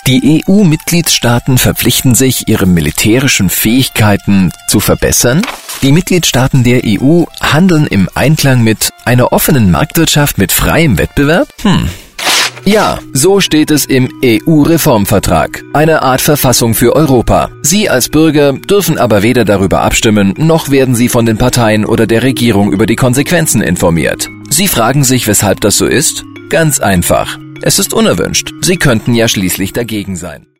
Die EU-Mitgliedstaaten verpflichten sich, ihre militärischen Fähigkeiten zu verbessern. Die Mitgliedstaaten der EU handeln im Einklang mit einer offenen Marktwirtschaft mit freiem Wettbewerb? Ja, so steht es im EU-Reformvertrag, eine Art Verfassung für Europa. Sie als Bürger dürfen aber weder darüber abstimmen, noch werden Sie von den Parteien oder der Regierung über die Konsequenzen informiert. Sie fragen sich, weshalb das so ist? Ganz einfach. Es ist unerwünscht. Sie könnten ja schließlich dagegen sein.